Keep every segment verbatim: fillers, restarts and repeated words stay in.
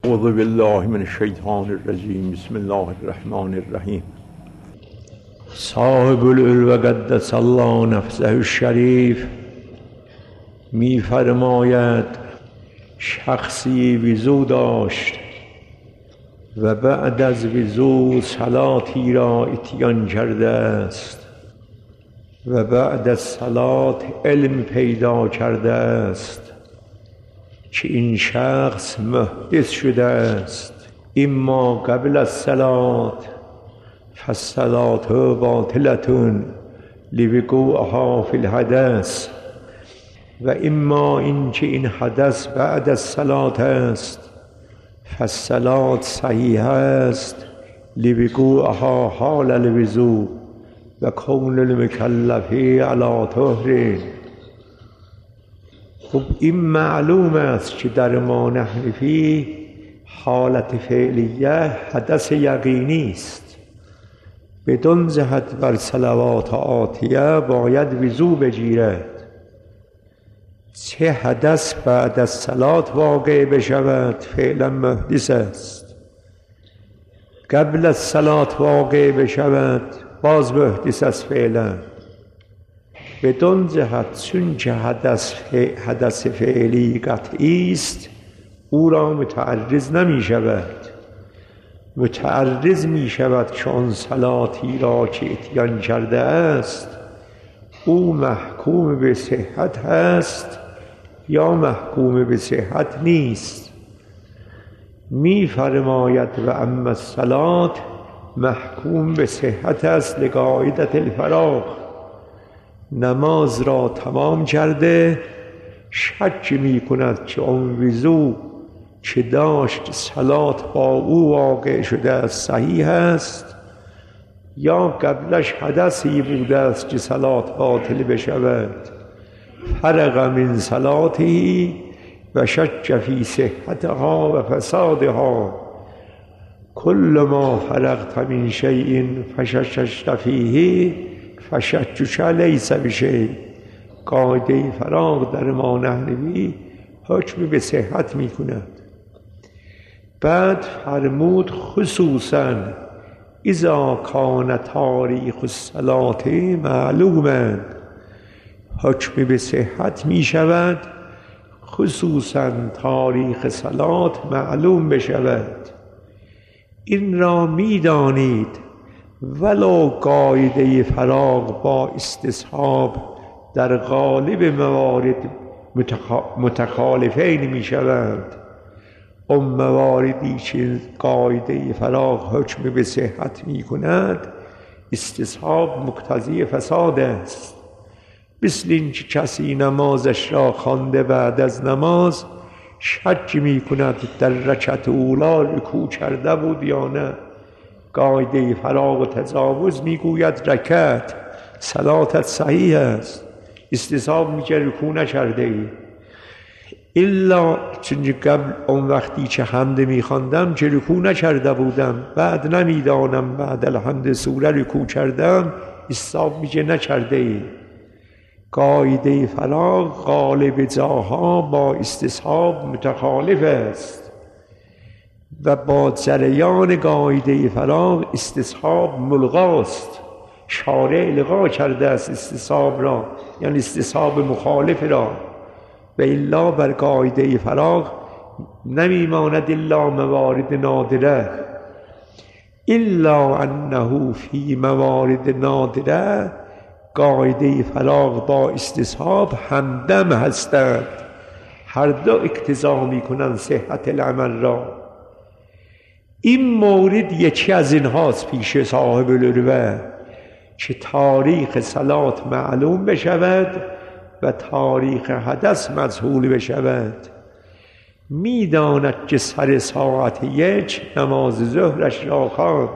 اعوذ بالله من الشیطان الرجیم. بسم الله الرحمن الرحیم. صاحب العلو قدس الله نفسه الشریف می فرماید شخصی وضو داشت و بعد از وضو صلاتی را اتیان کرده است و بعد از صلات علم پیدا کرده است که این شخص محدث شده است. اما قبل الصلات فالصلاة باطلة لوقوعها فی الحدث، و اما اینکه این حدث بعد از صلات است فالصلاة صحیح است لوقوعها حال الوضوء و کون المکلف علی طهر. خب این معلوم است که در ما نحن فی حالت فعلیه حدث یقینی است. بدون جهت بر صلوات آتیه باید وضو بگیرد. چه حدث بعد از صلات واقع بشود فعلا محدث است، قبل از صلات واقع بشود باز محدث است فعلا. بدون جهت چون که حدث, حدث فعلی قطعی است او را متعرض نمی شود. متعرض می شود که آن صلاتی را که اتیان کرده است او محکوم به صحت هست یا محکوم به صحت نیست. می فرماید و اما الصلات محکوم به صحت است لقاعدة الفراغ. نماز را تمام کرده شک می کند که آن وضو که داشت صلات با او واقع شده است صحیح است یا قبلش حدثی بوده است که صلات باطل بشود. فرق من صلاته و شک فی صحتها و فسادها. کل ما فرغت من شیء فشککت فیه فشکک لیس بشیء. قاعده فراغ در ما نحوی حکم به صحت می کند. بعد فرمود خصوصا اذا کان تاریخ الصلاة معلوما. حکم به صحت می شود خصوصا تاریخ صلات معلوم بشود. این را می دانید ولو قاعده فراغ با استصحاب در غالب موارد متخالفین می شوند. اون مواردی که قاعده فراغ حکم به صحت می کند استصحاب مقتضی فساد است. مثل این که کسی نمازش را خوانده بعد از نماز شک می کند در رکعت اولا رکوع کرده بود یا نه. قاعده فراغ و تجاوز می گوید رکعت صلاتت صحیح است، استصحاب می که رکوع نکرده ای. الا چون قبل اون وقتی که حمد می خواندم که رکوع نکرده بودم، بعد نمیدانم بعد الحمد سوره رکوع کردم، استصحاب می که نکرده ای. قاعده فراغ غالب جاها با استصحاب متخالف است و با جریان قاعده فراغ استصحاب ملغاست. شارع الغا کرده است استصحاب را، یعنی استصحاب مخالف را. و الا بر قاعده فراغ نمیماند الا موارد نادره. الا انه فی موارد نادره قاعده فراغ با استصحاب همدم هستند، هر دو اقتضا می کنند صحت العمل را. این مورد یکی از این هاست پیش صاحب العلوه که تاریخ صلات معلوم بشود و تاریخ حدث مجهول بشود. می داند که سر ساعت یک نماز ظهرش را خواند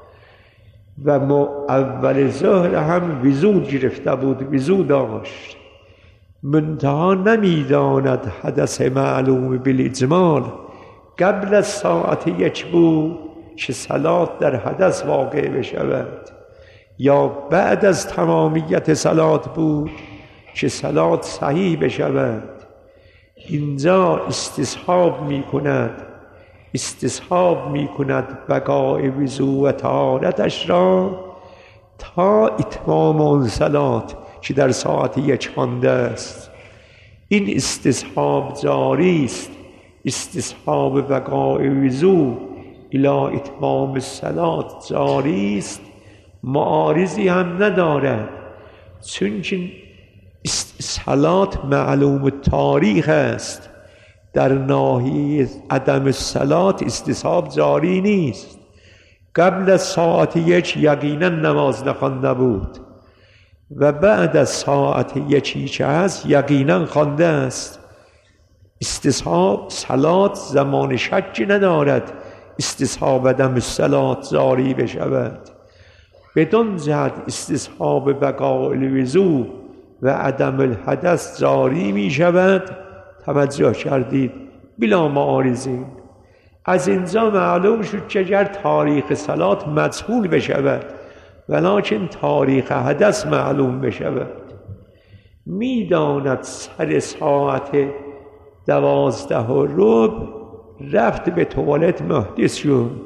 و اول ظهر هم وضو گرفته بود، وضو داشت، منتها نمی داند حدث معلوم بالاجمال قبل از ساعت یک بود که صلات در حدث واقع بشود یا بعد از تمامیت صلات بود که صلات صحیح بشود. اینجا استصحاب می کند استصحاب می کند بقای وضو و طهارتش را تا اتمام آن صلات که در ساعت یک خوانده است. این استصحاب جاری است. استصحاب بقای وضو الی اتمام الصلات جاری است، معارضی هم ندارد، چون که صلات معلوم تاریخ است. در ناحیه عدم الصلات استصحاب جاری نیست. قبل از ساعت یک یقینا نماز نخوانده بود و بعد از ساعت یکی که هست یقینا خوانده است. استصحاب صلات زمان شکی ندارد استصحاب عدم الصلات جاری بشود. بدون جهت استصحاب بقاء الوضو و عدم الحدث جاری می شود. توجه کردید؟ بلا معارضین. از اینجا معلوم شد که اگر تاریخ صلات مجهول بشود ولکن تاریخ حدث معلوم بشود، میداند سر ساعت دوازده و ربع رفت به توالت محدث شد،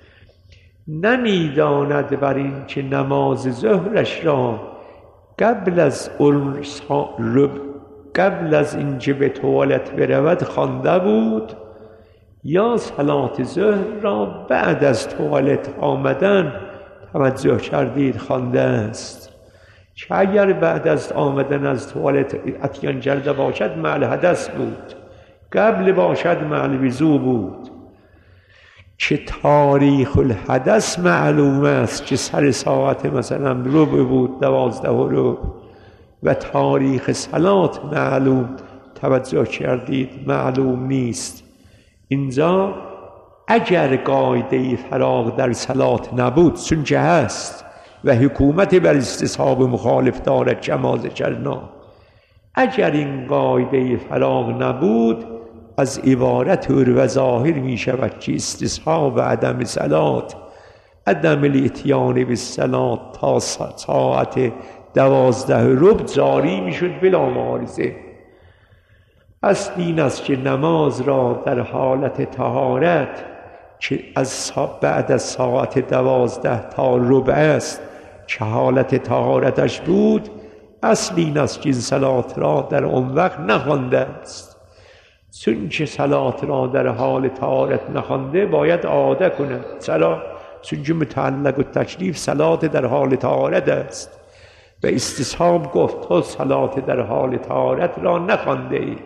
نمیداند بر این که نماز ظهرش را قبل از ربع قبل از اینکه به توالت برود خوانده بود یا صلات ظهر را بعد از توالت آمدن، توجه کردید، خوانده است. که اگر بعد از آمدن از توالت اتیان کرده باشد مع حدث بود، قبل باشد مع وضو بود. که تاریخ الحدث معلوم است که سر ساعت مثلا ربع بود، دوازده و ربع، و تاریخ صلات معلوم، توجه کردید، معلوم نیست. اینجا اگر قاعده فراغ در صلات نبود، چون که هست و حکومت بر استصحاب مخالف دارد کما ذکرنا، اگر این قاعده فراغ نبود از عبارت و ظاهر می شود که استصحاب عدم صلات عدم الاتیان بالصلات تا ساعت دوازده ربع جاری می شد بلا معارضه. اصل این است که نماز را در حالت طهارت که از بعد از ساعت دوازده تا ربع است که حالت طهارتش بود، اصل این است که این صلات را در اون وقت نخوانده است. چون که صلات را در حال طهارت نخوانده باید عاده کند. چرا؟ چون که متعلق و تکلیف صلات در حال طهارت است و استصحاب گفت تو صلات در حال طهارت را نخوانده ای.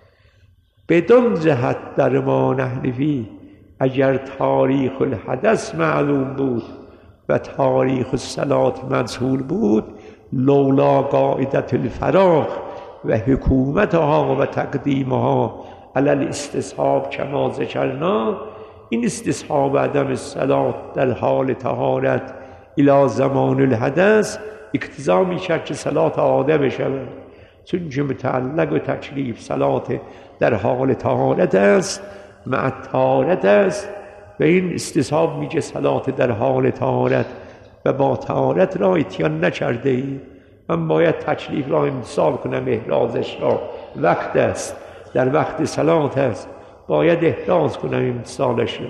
بدون جهت در ما نحنفی اگر تاریخ الحدث معلوم بود و تاریخ الصلات مجهول بود، لولا قاعدت الفراغ و حکومتها و تقدیمها علی الاستصحاب کما ذکرنا، این استصحاب عدم الصلات در حال طهارت الی زمان الحدث اقتضا می کرد که صلات عاده بشود، چون که متعلق و تکلیف صلات در حال طهارت است، مع طهارت است، و این استصحاب میگه صلات در حال طهارت و با طهارت را اتیان نکرده ای. من باید تکلیف را امتثال کنم، احرازش را وقت است، در وقت صلات است، باید احراز کنم امتثالش را.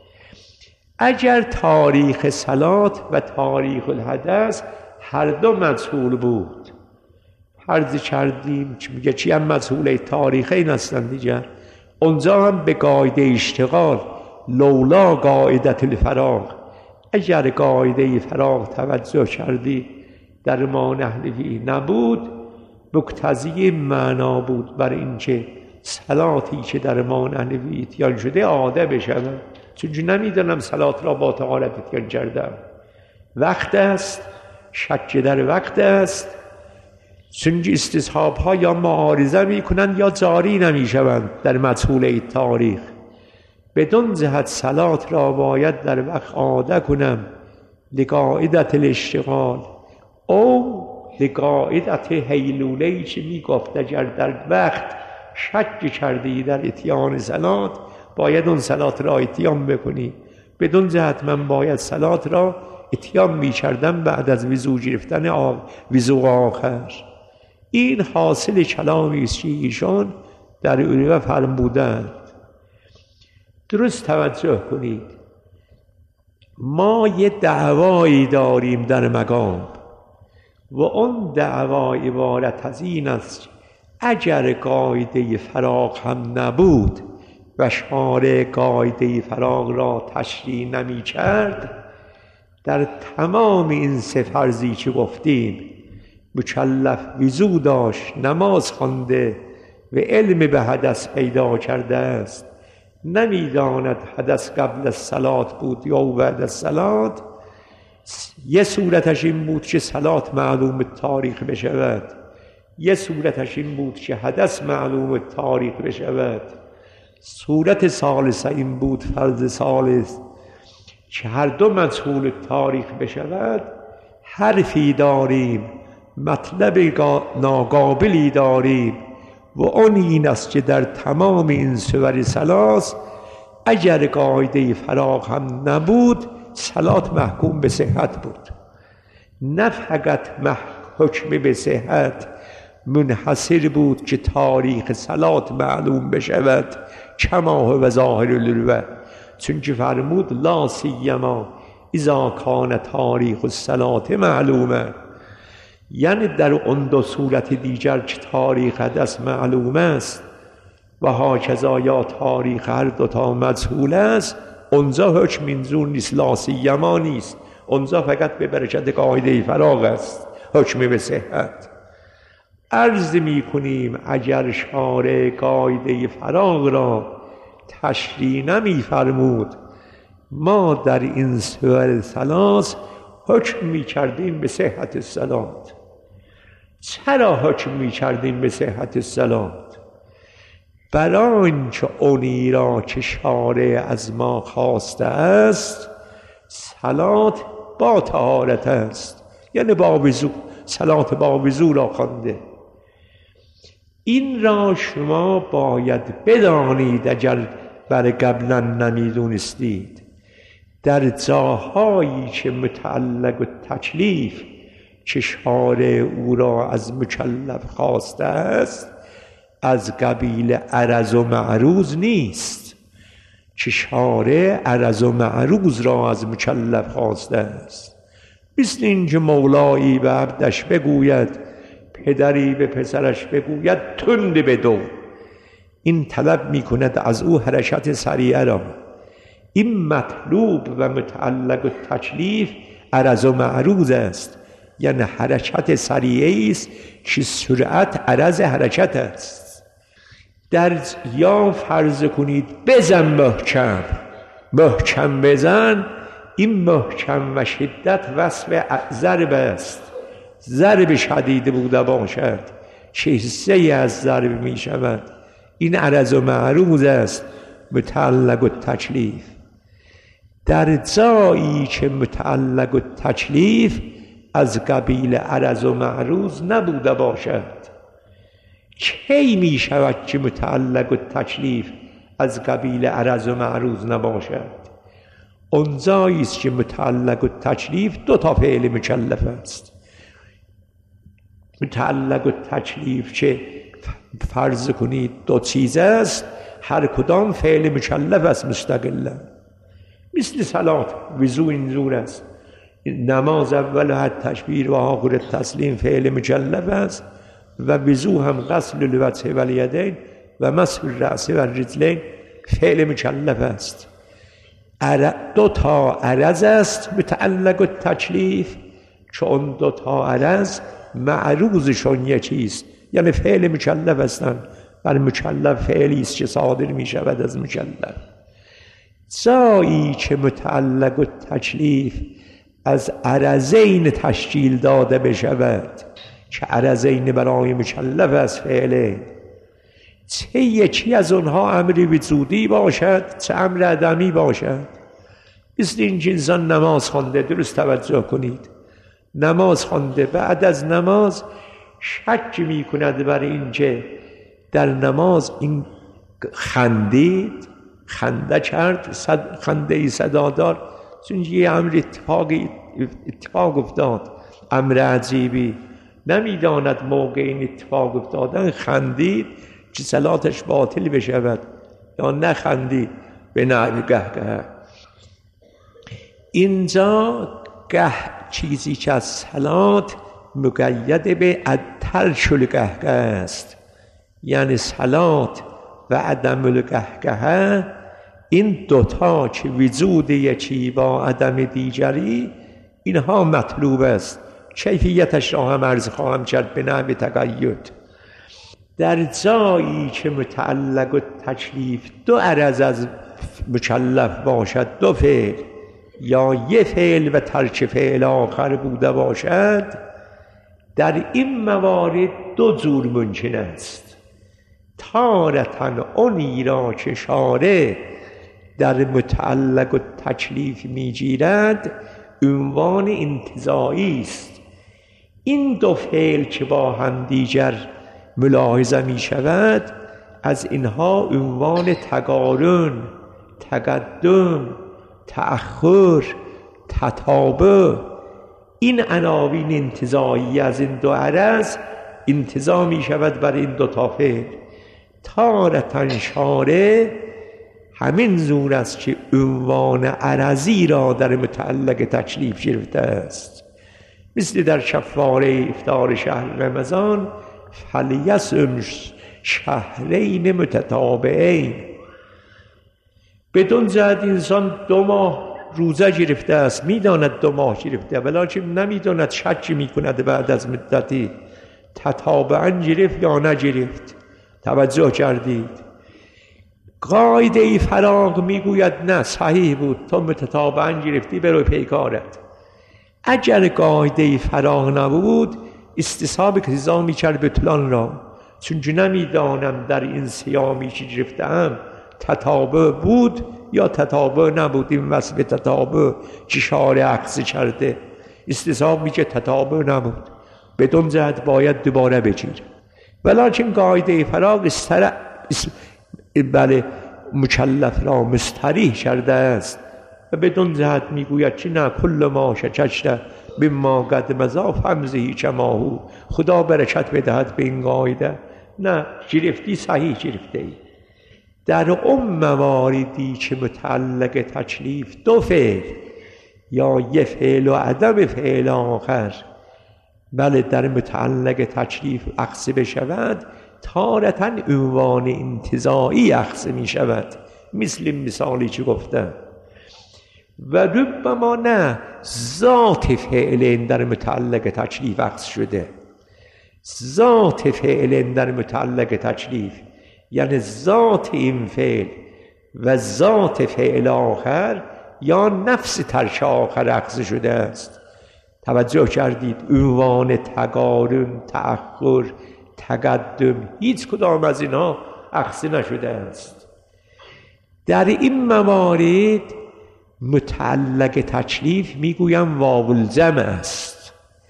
اگر تاریخ صلات و تاریخ الحدث هر دو مجهول بود، عرض کردیم که میگه چی هم مجهوله تاریخ این هستن دیگر، اونجا هم به قاعده اشتغال لولا قاعدت الفراغ، اگر قاعده فراغ توجه کردی در ما نحنفی نبود، مقتضی معنا بود بر اینکه صلاتی که در ما نحنفی اتیان شده عاده بشود، چون نمیدونم صلات را با طهارت اتیان کردم. وقت است، شک در وقت است، چون استصحاب ها یا معارضه می کنند یا جاری نمی شوند در مجهول تاریخ. بدون جهت صلات را باید در وقت عاده کنم لقاعدت الاشتغال او لقاعدت حیلوله‌ای که می گفت اگر در وقت شک کردی در اتیان صلات باید اون صلات را اتیان بکنی. بدون جهت من باید صلات را اتیان می کردم بعد از وضو گرفتن وضو آخر. این حاصل کلامی است که ایشان در اروه فرمودند. درست توجه کنید، ما یه دعوایی داریم در مقام و اون دعوا عبارت از این است اگر قاعده فراغ هم نبود و شارع قاعده فراغ را تشریع نمی کرد، در تمام این سه فرضی که گفتیم مکلف وضو داشت، نماز خوانده و علم به حدث پیدا کرده است، نمیداند حدث قبل از صلات بود یا بعد از صلات. یه صورتش این بود که صلات معلوم تاریخ بشود، یه صورتش این بود که حدث معلوم تاریخ بشود. صورت ثالثه این بود، فرض ثالث، که هر دو مجهول تاریخ بشود. حرفی داریم، مطلب ناقابلی داریم و اون این است که در تمام این صور ثلاث اگر قاعده فراغ هم نبود صلات محکوم به صحت بود. نه فقط حکم به صحت منحصر بود که تاریخ صلات معلوم بشود کما هو ظاهر الالوه، چون که فرمود لا سیما اذا کان تاریخ الصلات معلومه، یعنی در اون دو صورت دیگر که تاریخ حدث معلوم است و هاکذا یا تاریخ هر دوتا مجهول است، اونجا حکم منظور نیست، لا سیما نیست، اونجا فقط به برکت قاعده فراغ است حکم به صحت. عرض می کنیم اگر شارع قاعده فراغ را تشریع نمی فرمود، ما در این صور ثلاث حکم می کردیم به صحت الصلات. چرا حکم می کردیم به صحت الصلات؟ برای اینکه اونی را که شارع از ما خواسته است صلات با طهارت است، یعنی با وضو، صلات با وضو را خوانده. این را شما باید بدانید اگر برای قبلا نمیدونستید. در جاهایی که متعلق و تکلیف که شارع او را از مکلف خواسته است از قبیل عرض و معروض نیست، که شارع عرض و معروض را از مکلف خواسته است. مثل اینکه مولایی به عبدش بگوید، پدری به پسرش بگوید تند بدو، این طلب می کند از او حرکت سریعه را. این مطلوب و متعلق و تکلیف عرض و معروض است، یعنی حرکت سریعه است که سرعت عرض حرکت است. در یا فرض کنید بزن محکم، محکم بزن، این محکم و شدت وصف ضرب است. ضرب شدید بوده باشد که حصه از ضرب می شود، این عرض و معروض است، متعلق و تکلیف. در جایی که متعلق و تکلیف از قبیل عرض و معروض نبوده باشد، کی می شود که متعلق و تکلیف از قبیل عرض و معروض نباشد؟ اونجایی است که متعلق و تکلیف دو تا فعل مکلف است. متعلق و تکلیف که فرض کنید دو چیز است، هر کدام فعل مکلف است مستقلا. مثل صلات، وضو اینجور است، نماز اول حد تکبیر و آخر تسلیم فعل مکلف است و وضو هم غسل الوجه و الیدین و مسح الرأس و الرجلین فعل مکلف است. دو تا عرض است متعلق و تکلیف که اون دو تا عرض معروضشون یکیست، یعنی فعل مکلف هستند. بر مکلف فعلی است که صادر می شود از مکلف. جایی که متعلق و تکلیف از عرضین تشکیل داده بشود که عرضین برای مکلف از فعله، چه یکی از اونها امری وجودی باشد چه امر عدمی باشد. مثل این که انسان نماز خوانده، درست توجه کنید، نماز خوانده، بعد از نماز شک می کند بر این که در نماز این خندید، خنده کرد، صد خنده ای صدادار، چون یه امر اتفاقی اتفاق افتاد، امر عجیبی، نمیداند موقع این اتفاق افتادن خندید که صلاتش باطل بشود یا نخندید به نحو قهقه. اینجا گه چیزی که از صلات مقید به الترش القهقه است، یعنی صلات و عدم القهقه، این دوتا که وجود یکی با عدم دیگری، اینها مطلوب است. کیفیتش را هم عرض خواهم کرد به نحو تقید. در جایی که متعلق و تکلیف دو عرض از مکلف باشد، دو فعل یا یه فعل و ترک فعل آخر بوده باشد، در این موارد دو جور ممکن است. تارتاً اونی را که شارع در متعلق و تکلیف میگیرد عنوان انتزاعی است. این دو فعل که با هم دیگر ملاحظه می شود، از اینها عنوان تقارن، تقدم، تأخر، تتابع، این عناوین انتزاعی از این دو عرض انتزاع می شود بر این دو تا فعل. تارتاً شارع همین زور است که عنوان عرضی را در متعلق تکلیف گرفته است، مثل در کفاره افطار شهر رمضان فلیصم شهرین متتابعین. بدون جهت انسان دو ماه روزه گرفته است، میداند دو ماه گرفته، ولیکن نمیداند، شک میکند بعد از مدتی تتابعا گرفت یا نگرفت. توجه کردید؟ قاعده فراغ میگوید نه، صحیح بود، تو متتابعا گرفتی، برو پیکارت. اگر قاعده فراغ نبود استصحاب اقتضا میکرد بطلان را، چون نمیدانم در این صیامی که گرفتم تتابع بود یا تتابع نبود. این وصف تتابع که شارع اخذ کرده، استصحاب میگه تتابع نبود، بدون جهت باید دوباره بگیر. ولیکن قاعده فراغ استر... بله مکلف را مستریح کرده است و بدون جهت میگوید که نه، کل ما شکشت بما قد مضی فامضی کما هو، خدا برکت بدهد به این قاعده. نه، گرفتی صحیح گرفته ای. در اون مواردی که متعلق تکلیف دو فعل یا یه فعل و عدم فعل آخر بله در متعلق تکلیف اخذ بشود، تارتاً عنوان انتزاعی اخذ می شود، مثل مثالی که گفتم. و ربما نه، ذات فعل در متعلق تکلیف اخذ شده. ذات فعل در متعلق تکلیف یعنی ذات این فعل و ذات فعل آخر یا نفس ترک آخر اخذ شده است. توجه کردید؟ عنوان تقارن، تأخر، تقدم، هیچ کدام از اینها اخذ نشده است. در این موارد متعلق تکلیف میگویم واو الجمع است.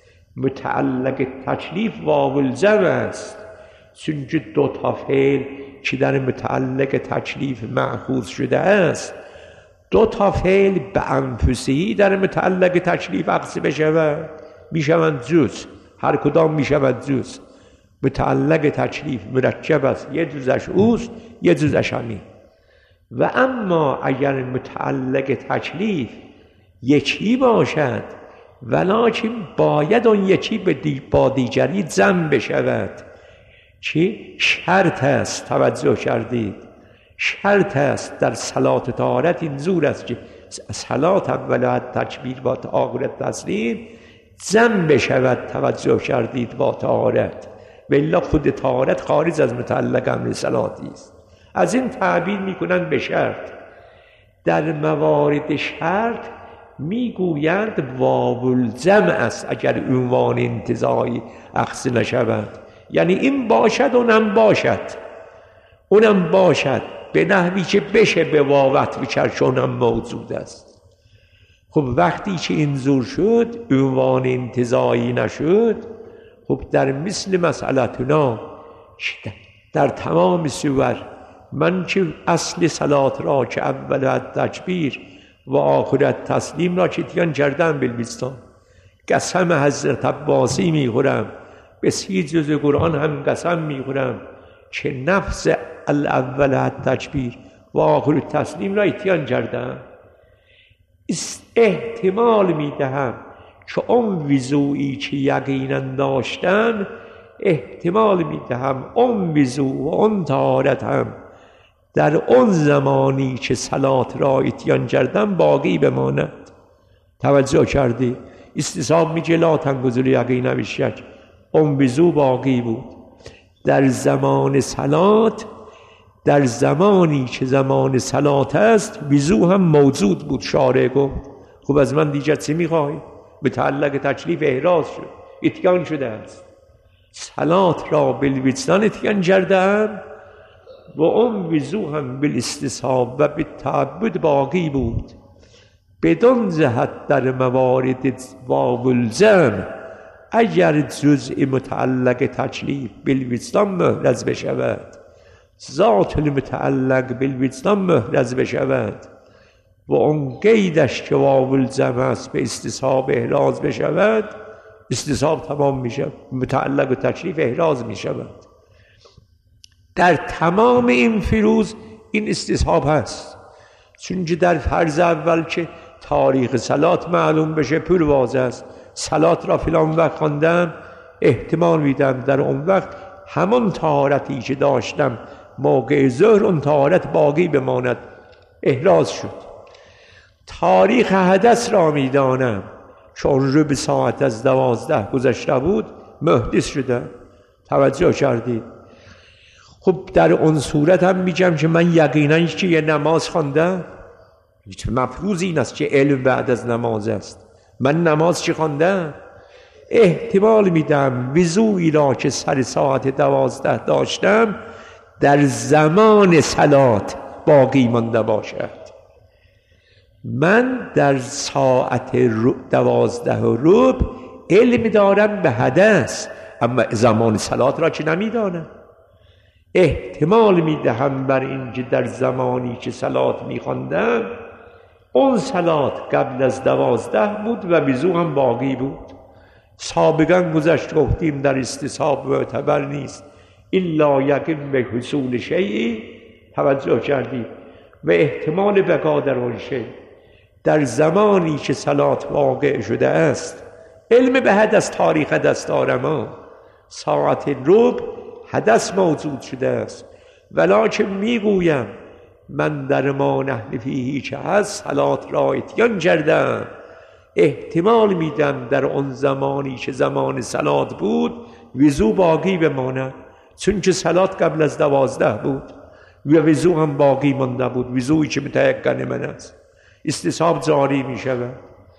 متعلق تکلیف واو الجمع است، چون دو تا فعل که در متعلق تکلیف مأخوذ شده است، دو تا فعل به انفسی در متعلق تکلیف اخذ بشود، میشوند جز، هر کدام میشود جز. متعلق تکلیف مرکب است، یه جزش اوست، یه جزش همین. و اما اگر متعلق تکلیف یکی باشد ولکن باید اون یکی با دیگری جمع بشود، چی؟ شرط است. توجه کردید؟ شرط است در صلات طهارت این زور است که صلات اول تکبیر با آخر تسلیم جمع بشود. توجه کردید؟ با طهارت، والا خود طهارت خارج از متعلق امر صلاتی است. از این تعبیر میکنند به شرط. در موارد شرط میگویند واو الجمع است اگر عنوان انتزاعی اخذ نشود، یعنی این باشد اونم باشد، اونم باشد به نحوی که بشه به واوت بچر چونم موجود است. خب وقتی که این زور شد عنوان انتزاعی نشد، خب در مثل مسئلتنا در تمام سور من که اصل صلات را که اول تکبیر و آخر تسلیم را که تیان کردم بالبستان، قسم حضرت عباسی میخورم، به سی جز قرآن هم قسم میخورم که نفس الاول تکبیر و آخر تسلیم را اتیان کردم. احتمال میدهم که اون وضوعی که یقینا داشتن، احتمال میدهم اون وضوع و اون طهارت هم در اون زمانی که صلات را اتیان کردم باقی بماند. توجه کردی؟ استصحاب میگه لا تنقض الیقین بالشک، اون وضوع باقی بود در زمان صلات. در زمانی که زمان صلات است وضوع هم موجود بود. شارع گفت خب از من دیگر چه میخواهی؟ متعلق تکلیف احراز شد، اتیان شده است. صلات را بالوجدان اتیان کردم و اون وضوع هم بالاستصحاب و بالتعبد باقی بود. بدون جهت در موارد واولزم اگر جزء متعلق تکلیف بالوجدان محرز بشود، ذات المتعلق بالوجدان محرز بشود و اون قیدش که واولزم است به استصحاب احراز بشود، استصحاب تمام میشه، متعلق و تکلیف احراز میشود. در تمام این فروض این استصحاب هست، چون در فرض اول که تاریخ صلات معلوم بشه پر واضح است. صلات را فلان وقت خواندم، احتمال میدم در اون وقت همون طهارتی که داشتم موقع ظهر اون طهارت باقی بماند، احراز شد. تاریخ حدث را میدانم چون ربع ساعت از دوازده گذشته بود محدث شده. توجه کردید؟ خب در اون صورت هم میگم که من یقینا که یه نماز خوندم، هیچ مفروض این است که علم بعد از نماز است. من نماز چی خوندم؟ احتمال میدم وضوعی را که سر ساعت دوازده داشتم در زمان صلات باقی مانده باشد. من در ساعت دوازده و ربع علم دارم به حدث، اما زمان صلات را که نمیدانم. احتمال میدهم بر اینکه در زمانی که صلات میخواندم اون صلات قبل از دوازده بود و وضوع هم باقی بود. سابقا گذشت گفتیم در استصحاب معتبر نیست الا یقین به حصول شیئی. توجه کردید؟ و احتمال بقا در اون شیء در زمانی که صلات واقع شده است. علم به حدث تاریخ حدث دارم، ساعت ربع حدث موجود شده است، ولکن میگویم من در ما نحن فیه که هست صلات را اتیان کردم. احتمال میدم در اون زمانی که زمان صلات بود وضوع باقی بماند، چون که صلات قبل از دوازده بود و وضوع هم باقی مانده بود، وضوعی که متیقن من است. استصحاب جاری می شود.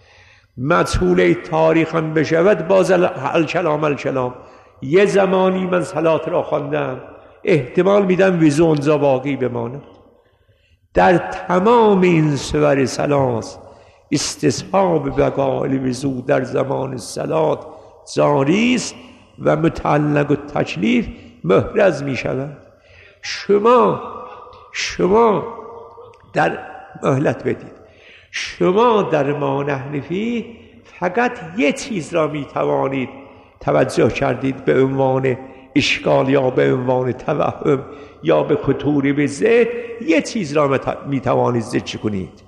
مجهول تاریخ هم بشود باز الکلام الکلام. یه زمانی من صلات را خواندم، احتمال میدم وضوع اونجا باقی بماند. در تمام این صور صلات استصحاب بقاء وضوع در زمان صلات جاری است و متعلق و تکلیف محرز می شود. شما شما در مهلت بدید، شما در ما نحن فیه فقط یه چیز را می توانید توجه کردید به عنوان اشکال یا به عنوان توهم یا به خطوری به ذهن، یه چیز را می توانید ذکر کنید.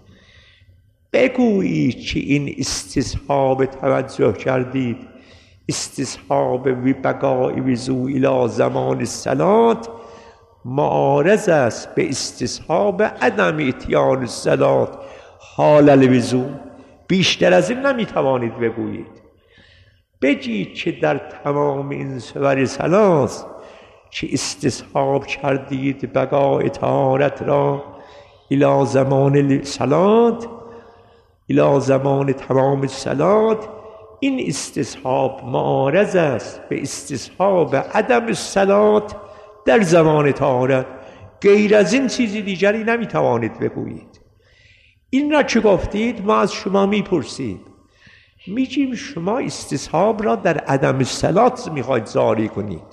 بگویید که این استصحاب توجه کردید استصحاب بقاء وضوء الی زمان الصلات معارض است به استصحاب عدم اتیان الصلات حال الوضوء. بیشتر از این نمی توانید بگویید. بگید که در تمام این صور صلات که استصحاب کردید بقاء طهارت را الی زمان الصلات، الی زمان تمام الصلات، این استصحاب معارض است به استصحاب عدم الصلات در زمان طهارت. غیر از این چیزی دیگری نمی توانید بگویید. این را چه گفتید ما از شما میپرسید، میگیم شما استصحاب را در عدم الصلات میخواید جاری کنید.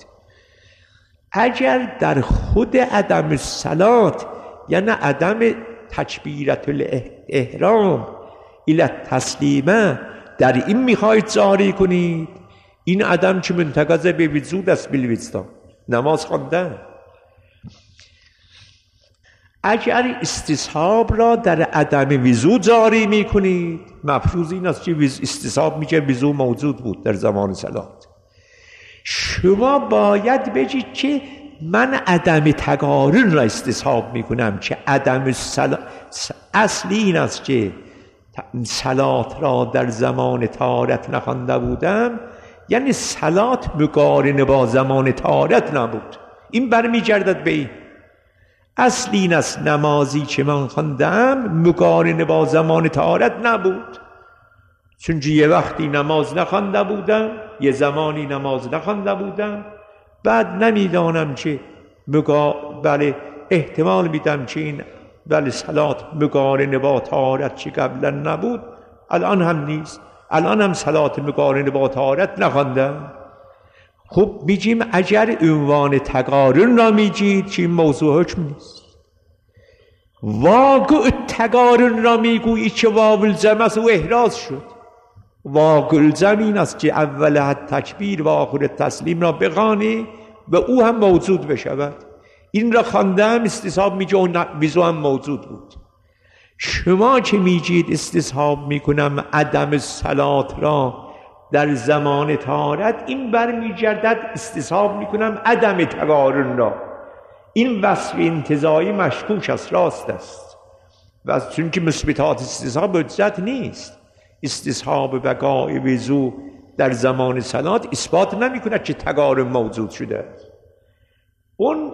اگر در خود عدم الصلات یعنی عدم تکبیرة الاحرام الی التسلیمه در این میخواید جاری کنید، این عدم که منتقض به وجود است بالوجدان، نماز خواندن. اگر استصحاب را در عدم وضو جاری میکنید، مفروض این است که استصحاب میگه وضو موجود بود در زمان صلات. شما باید بگید که من عدم تقارن را استصحاب میکنم، که عدم صلات اصلی این است که صلات را در زمان طهارت نخوانده بودم، یعنی صلات مقارن با زمان طهارت نبود. این برمیگردد به این اصل این است نمازی که من خواندم مقارن با زمان طهارت نبود، چون یه وقتی نماز نخوانده بودم، یه زمانی نماز نخوانده بودم، بعد نمیدانم که مقا... بله احتمال میدم که این بله صلات مقارن با طهارت چی قبلا نبود، الان هم نیست، الان هم صلات مقارن با طهارت نخواندم. خب میگیم اگر عنوان تقارن را میگید که این موضوع حکم نیست. واقع تقارن را میگویی که واو الجمع است و احراز شد. واقع الجمع این است که اول تکبیر و آخر تسلیم را بخوانی و او هم موجود بشود. این را خواندم استصحاب میگه و وضو هم موجود بود. شما که میگید استصحاب میکنم عدم صلات را در زمان طهارت، این برمیگردد استصحاب میکنم عدم تقارن را. این وصف انتزاعی مشکوک است، راست است، و چون که مثبتات استصحاب حجت نیست. استصحاب بقای وضو در زمان صلات اثبات نمیکند که تقارن موجود شده است. اون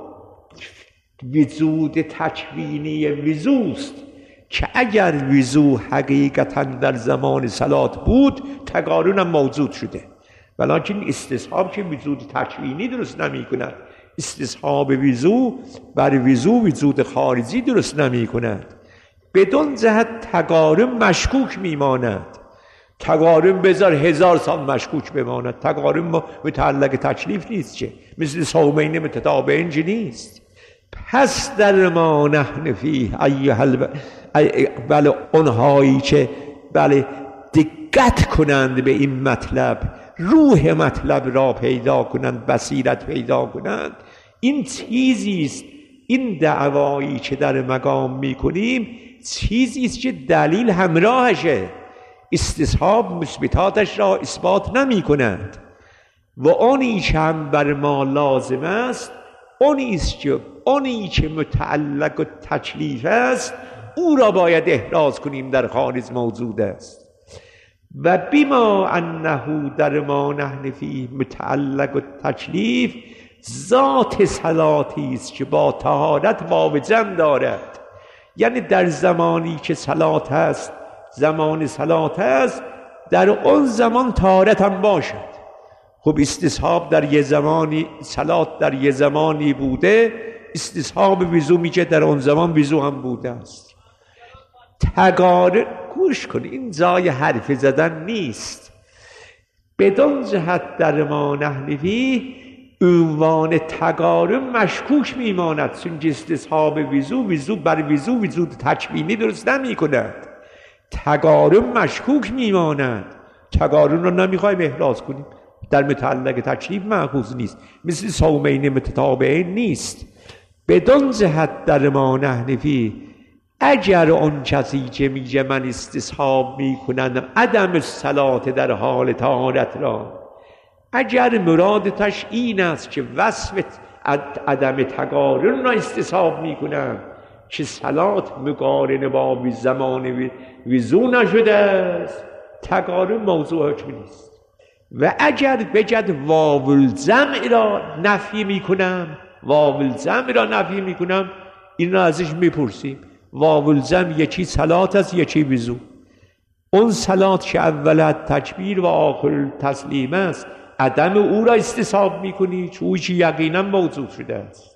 وجود تکوینی وضوست که اگر وضو حقیقتا در زمان صلات بود، تقارن هم موجود شده. ولیکن استصحاب که وجود تکوینی درست نمی کند، استصحاب وضو بر وضو وجود خارجی درست نمی کند. بدون جهت تقارن مشکوک میماند. تقارن بذار هزار سال مشکوک بماند، تقارن متعلق تکلیف نیست، چه مثل صومین متتابعین نیست. پس در ما نحن فیه ایها بله اونهایی که بله دقت کنند به این مطلب، روح مطلب را پیدا کنند، بصیرت پیدا کنند، این چیزی است، این دعوایی که در مقام میکنیم چیزی است که دلیل همراهشه. استصحاب مثبتاتش را اثبات نمی کند و آنی که هم بر ما لازم است، آنی است که آنی که متعلق و تکلیف است، او را باید احراز کنیم در خارج موجود است. و بما انه در ما نحن فیه متعلق و تکلیف، ذات صلاتی است که با طهارت واو جمع دارد. یعنی در زمانی که صلات هست، زمان صلات هست، در اون زمان طهارت هم باشد. خب استصحاب در یه زمانی، صلات در یه زمانی بوده، استصحاب وضو میگه در اون زمان وضو هم بوده است. تقارن، گوش کن، این جای حرف زدن نیست. بدون جهت در ما نحن فیه عنوان تقارن مشکوک میماند، چون استصحاب وضو وضو بر وضو وجود تکوینی درست نمی کند. تقارن مشکوک میماند. تقارن رو نمیخوایم احراز کنیم، در متعلق تکلیف مأخوذ نیست، مثل صومین متتابعین نیست. بدون جهت در ما نحن فیه، اگر اون کسی که میگه من استصحاب میکنم عدم صلات در حال طهارت را، اگر مرادش این است که وصف عدم تقارن را استصحاب میکنم که صلات مقارن با زمان وضو نشده است، تقارن موضوع حکم نیست. و اگر بجد واو الجمع را نفی میکنم، واو الجمع را نفی میکنم، این را ازش میپرسیم. واو الجمع یکی صلات است، یکی وضو. اون صلات که اول تکبیر و آخر تسلیم است، عدم او را استصحاب میکنی، چون اوی که یقینا موجود شده است.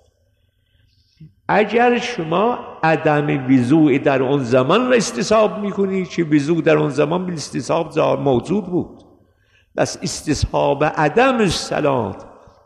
اگر شما عدم وضوع در اون زمان را استصحاب میکنی، که وضوع در اون زمان به استصحاب موجود بود، بس استصحاب عدم الصلات،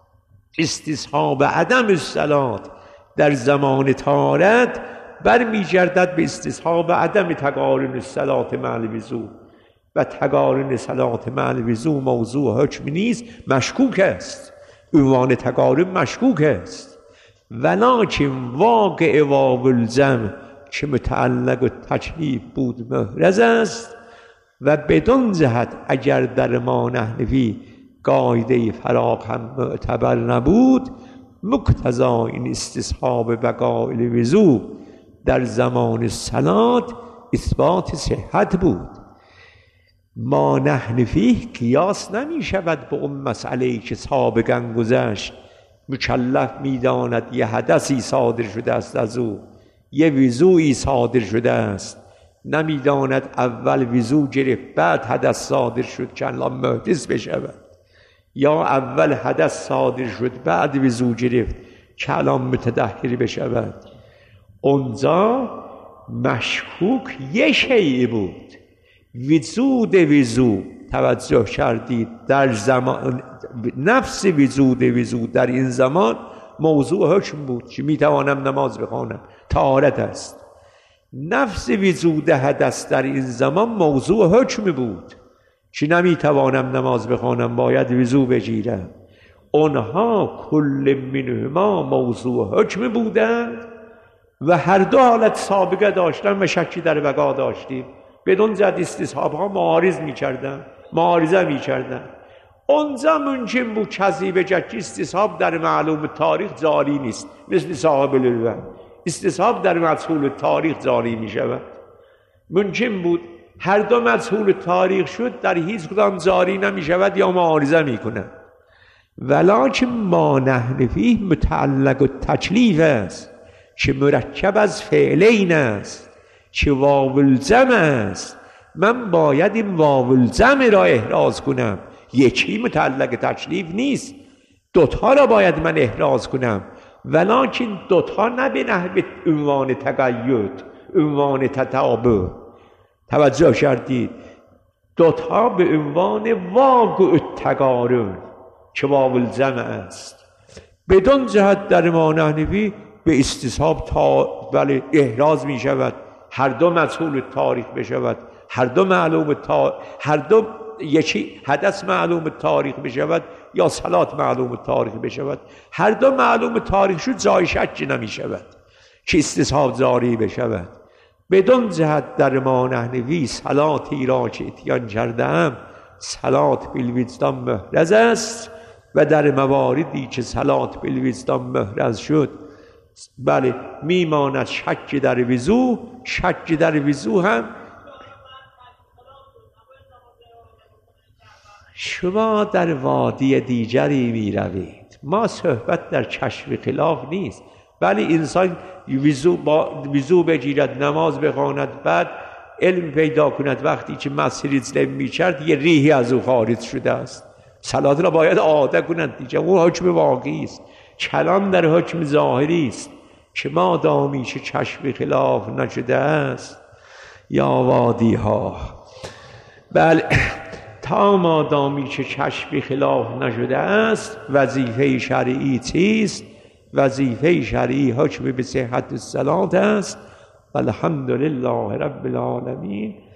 استصحاب عدم الصلات در زمان طهارت برمیگردد به استصحاب عدم تقارن الصلات مع الوضوء، و تقارن صلات مع الوضوء موضوع حکم نیست، مشکوک است. عنوان تقارن مشکوک است. ولکن واقع واو الزم که متعلق و تکلیف بود محرز است و بدون جهت اگر در ما نحنفی قاعده فراق هم معتبر نبود، مقتضا این استصحاب بقاء الوضوء در زمان صلات اثبات صحت بود. ما نحنفی قیاس نمی شود به اون مسئله‌ای که سابقا گذشت. مکلف می داند یه حدثی صادر شده است از او، یه وضوئی صادر شده است، نمی داند اول وضو گرفت بعد حدث صادر شد که الان محدث بشود، یا اول حدث صادر شد بعد وضو گرفت که الان متطهر بشود. اونجا مشکوک یه شیء بود، وجود وضو. توجه کردید در زمان نفس وجود وضو در این زمان موضوع حکم بود که میتوانم نماز بخوانم، طهارت است. نفس وجود حدث در این زمان موضوع حکم بود که نمیتوانم نماز بخوانم، باید وضو بگیرم. اونها کل منهما موضوع حکم بودند و هر دو حالت سابقه داشتن و شکی در بقا داشتیم. بدون زد استصحاب ها معارض میکردن، معارضه میکردن. اونجا ممکن بود کسی بگه که استصحاب در معلوم تاریخ جاری نیست، مثل صاحب الالوه. استصحاب در مجهول تاریخ جاری میشود. ممکن بود هر دو مجهول تاریخ شد در هیچ کدام جاری نمیشود یا معارضه میکنه. ولکن ما نحنفی متعلق و تکلیف است که مرکب از فعلین است که واو الزم است. من باید این واو الزم را احراز کنم، یکی متعلق تکلیف نیست، دوتا را باید من احراز کنم. ولکن دوتا نه به نحو عنوان تقید، عنوان تتابع. توجه کردید؟ دوتا به عنوان واقع التقارن که واو الزم است. بدون جهت در ما نحنفی به استصحاب تا بله احراز می شود، هر دو مجهول تاریخ بشود، هر دو معلوم تا هر دو یکی حدث معلوم تاریخ بشود یا صلات معلوم تاریخ بشود، هر دو معلوم تاریخ شد جای شک نمی شود که استصحاب جاری بشود. بدون جهت در ما نحنفی صلاتی را که اتیان کردم صلات بالوجدان محرز است و در مواردی که صلات بالوجدان محرز شد بله میماند شک در وضو. شک در وضو هم شما در وادی دیگری می روید، ما صحبت در کشف خلاف نیست. ولی انسان وضو با وضو بگیرد، نماز بخواند، بعد علم پیدا کند وقتی که مسیر اسلام می کرد یه ریحی از او خارج شده است، صلات را باید عاده کند دیگه. اون حکم واقعی است. کلام در حکم ظاهری است که ما دامی که کشف خلاف نشده است یا وادی ها. بله تا ما دامی که کشف خلاف نشده است وظیفه شرعی چیست؟ وظیفه شرعی حکم به صحت الصلات است. الحمدلله رب العالمین.